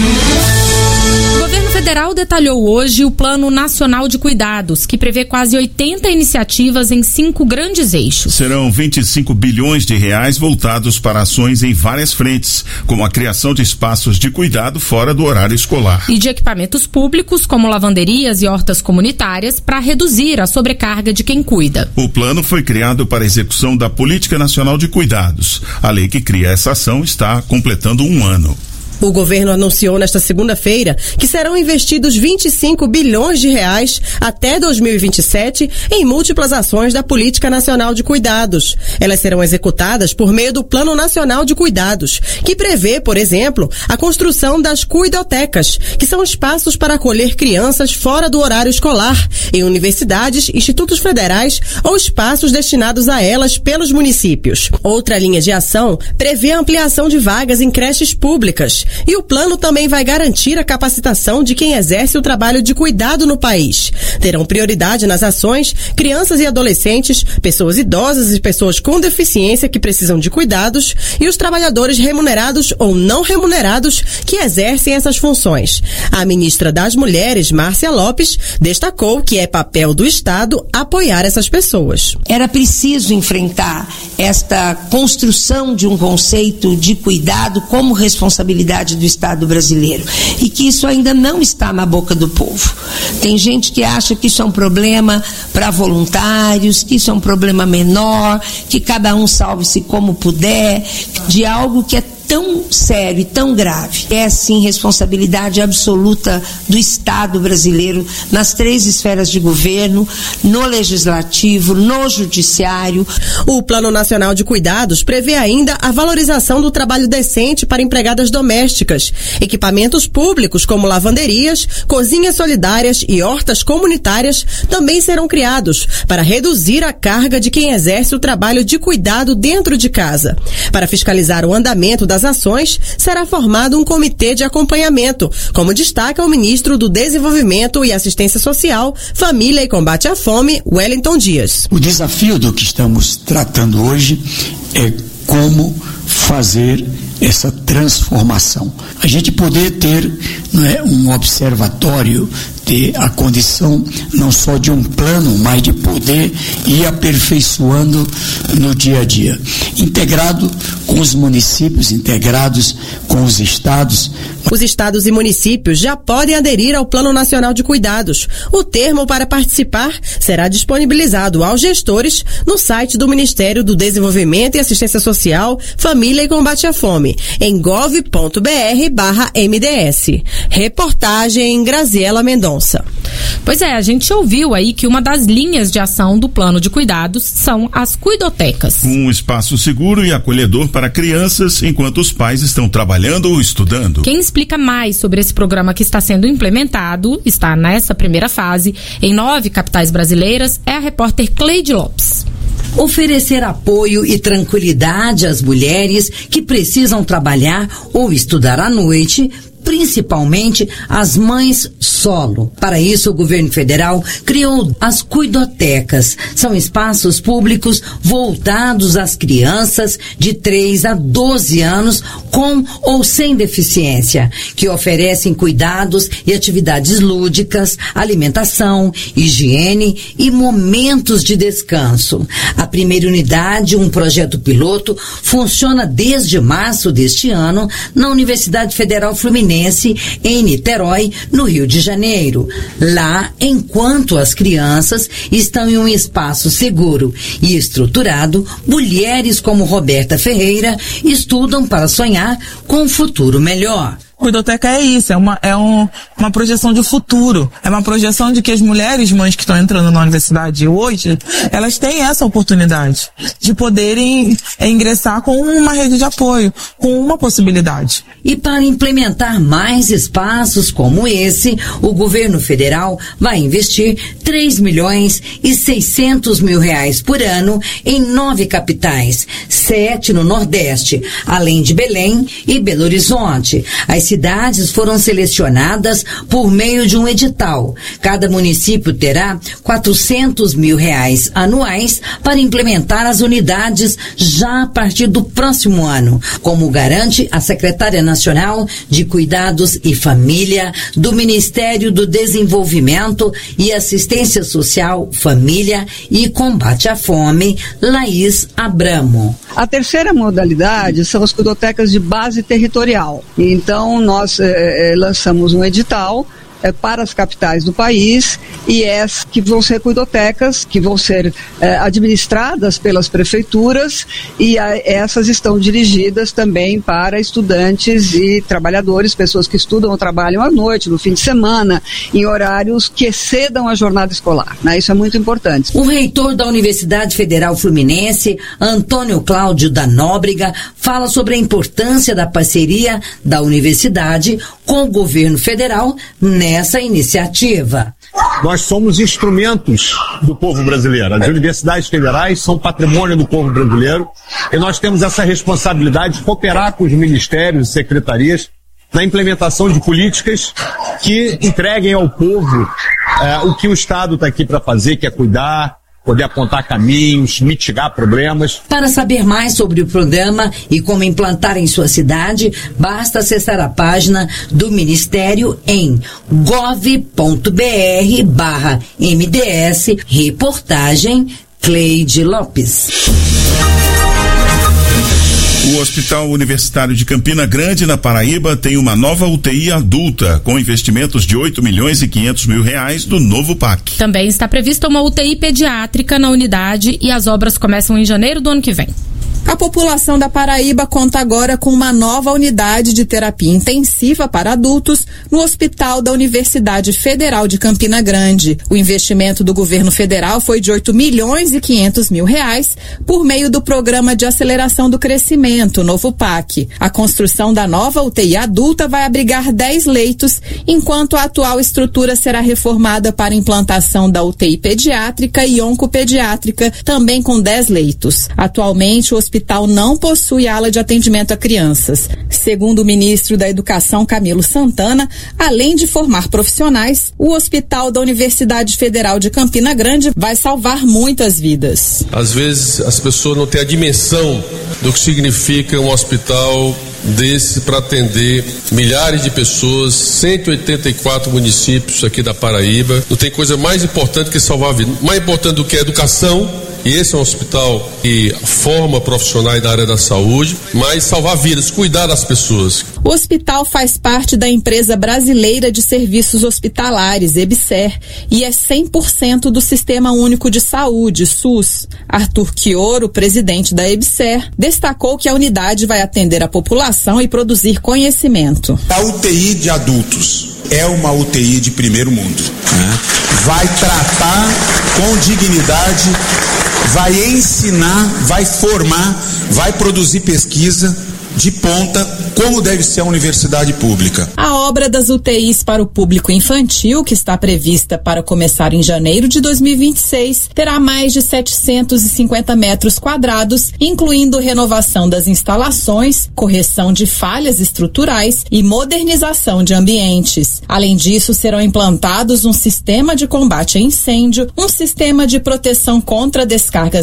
O governo federal detalhou hoje o Plano Nacional de Cuidados, que prevê quase 80 iniciativas em 5 grandes eixos. Serão 25 bilhões de reais voltados para ações em várias frentes, como a criação de espaços de cuidado fora do horário escolar. E de equipamentos públicos, como lavanderias e hortas comunitárias, para reduzir a sobrecarga de quem cuida. O plano foi criado para a execução da Política Nacional de Cuidados. A lei que cria essa ação está completando 1 ano. O governo anunciou nesta segunda-feira que serão investidos 25 bilhões de reais até 2027 em múltiplas ações da Política Nacional de Cuidados. Elas serão executadas por meio do Plano Nacional de Cuidados, que prevê, por exemplo, a construção das cuidotecas, que são espaços para acolher crianças fora do horário escolar, em universidades, institutos federais ou espaços destinados a elas pelos municípios. Outra linha de ação prevê a ampliação de vagas em creches públicas. E o plano também vai garantir a capacitação de quem exerce o trabalho de cuidado no país. Terão prioridade nas ações crianças e adolescentes, pessoas idosas e pessoas com deficiência que precisam de cuidados e os trabalhadores remunerados ou não remunerados que exercem essas funções. A ministra das Mulheres, Márcia Lopes, destacou que é papel do Estado apoiar essas pessoas. Era preciso enfrentar esta construção de um conceito de cuidado como responsabilidade do Estado brasileiro e que isso ainda não está na boca do povo. Tem gente que acha que isso é um problema para voluntários, que isso é um problema menor, que cada um salve-se como puder, de algo que é tão sério e tão grave. É sim responsabilidade absoluta do Estado brasileiro nas 3 esferas de governo, no legislativo, no judiciário. O Plano Nacional de Cuidados prevê ainda a valorização do trabalho decente para empregadas domésticas, equipamentos públicos como lavanderias, cozinhas solidárias e hortas comunitárias também serão criados para reduzir a carga de quem exerce o trabalho de cuidado dentro de casa. Para fiscalizar o andamento das ações, será formado um comitê de acompanhamento, como destaca o ministro do Desenvolvimento e Assistência Social, Família e Combate à Fome, Wellington Dias. O desafio do que estamos tratando hoje é como fazer essa transformação. A gente poder ter, não é, um observatório, ter a condição não só de um plano, mas de poder ir aperfeiçoando no dia a dia. Integrado com os municípios, integrados com os estados. Os estados e municípios já podem aderir ao Plano Nacional de Cuidados. O termo para participar será disponibilizado aos gestores no site do Ministério do Desenvolvimento e Assistência Social, Família e Combate à Fome, em gov.br/MDS. Reportagem Graziela Mendonça. Pois é, a gente ouviu aí que uma das linhas de ação do Plano de Cuidados são as cuidotecas. Um espaço seguro e acolhedor para crianças enquanto os pais estão trabalhando ou estudando. Quem explica mais sobre esse programa que está sendo implementado, está nessa primeira fase, em 9 capitais brasileiras, é a repórter Cleide Lopes. Oferecer apoio e tranquilidade às mulheres que precisam trabalhar ou estudar à noite, principalmente as mães solo. Para isso, o governo federal criou as cuidotecas. São espaços públicos voltados às crianças de 3 a 12 anos com ou sem deficiência, que oferecem cuidados e atividades lúdicas, alimentação, higiene e momentos de descanso. A primeira unidade, um projeto piloto, funciona desde março deste ano na Universidade Federal Fluminense, em Niterói, no Rio de Janeiro. Lá, enquanto as crianças estão em um espaço seguro e estruturado, mulheres como Roberta Ferreira estudam para sonhar com um futuro melhor. Cuidoteca é isso, é uma projeção de futuro, é uma projeção de que as mulheres, mães que estão entrando na universidade hoje, elas têm essa oportunidade de poderem ingressar com uma rede de apoio, com uma possibilidade. E para implementar mais espaços como esse, o governo federal vai investir 3.600.000 reais por ano em 9 capitais, 7 no Nordeste, além de Belém e Belo Horizonte. As cidades foram selecionadas por meio de um edital. Cada município terá 400.000 reais anuais para implementar as unidades já a partir do próximo ano, como garante a secretária nacional de Cuidados e Família do Ministério do Desenvolvimento e Assistência Social, Família e Combate à Fome, Laís Abramo. A terceira modalidade são as cuidotecas de base territorial. Então, nós lançamos um edital para as capitais do país, e que vão ser cuidotecas que vão ser administradas pelas prefeituras, e essas estão dirigidas também para estudantes e trabalhadores, pessoas que estudam ou trabalham à noite, no fim de semana, em horários que excedam a jornada escolar, né? Isso é muito importante. O reitor da Universidade Federal Fluminense, Antônio Cláudio da Nóbrega, fala sobre a importância da parceria da universidade com o governo federal nessa iniciativa. Nós somos instrumentos do povo brasileiro. As universidades federais são patrimônio do povo brasileiro, e nós temos essa responsabilidade de cooperar com os ministérios e secretarias na implementação de políticas que entreguem ao povo o que o Estado está aqui para fazer, que é cuidar, poder apontar caminhos, mitigar problemas. Para saber mais sobre o programa e como implantar em sua cidade, basta acessar a página do Ministério em gov.br/MDS. Reportagem Cleide Lopes. O Hospital Universitário de Campina Grande, na Paraíba, tem uma nova UTI adulta, com investimentos de 8.500.000 reais do novo PAC. Também está prevista uma UTI pediátrica na unidade, e as obras começam em janeiro do ano que vem. A população da Paraíba conta agora com uma nova unidade de terapia intensiva para adultos no Hospital da Universidade Federal de Campina Grande. O investimento do governo federal foi de 8.500.000 reais por meio do Programa de Aceleração do Crescimento, novo PAC. A construção da nova UTI adulta vai abrigar 10 leitos, enquanto a atual estrutura será reformada para implantação da UTI pediátrica e oncopediátrica, também com 10 leitos. Atualmente, o hospital não possui ala de atendimento a crianças. Segundo o ministro da Educação, Camilo Santana, além de formar profissionais, o Hospital da Universidade Federal de Campina Grande vai salvar muitas vidas. Às vezes as pessoas não têm a dimensão do que significa um hospital desse para atender milhares de pessoas, 184 municípios aqui da Paraíba. Não tem coisa mais importante que salvar a vida. Mais importante do que a educação, e esse é um hospital que forma profissionais da área da saúde, mas salvar vidas, cuidar das pessoas. O hospital faz parte da Empresa Brasileira de Serviços Hospitalares, EBSER, e é 100% do Sistema Único de Saúde, SUS. Arthur Chioro, presidente da EBSER, destacou que a unidade vai atender a população e produzir conhecimento. A UTI de adultos é uma UTI de primeiro mundo, né? Vai tratar com dignidade, vai ensinar, vai formar, vai produzir pesquisa de ponta, como deve ser a universidade pública. A obra das UTIs para o público infantil, que está prevista para começar em janeiro de 2026, terá mais de 750 metros quadrados, incluindo renovação das instalações, correção de falhas estruturais e modernização de ambientes. Além disso, serão implantados um sistema de combate a incêndio, um sistema de proteção contra descargas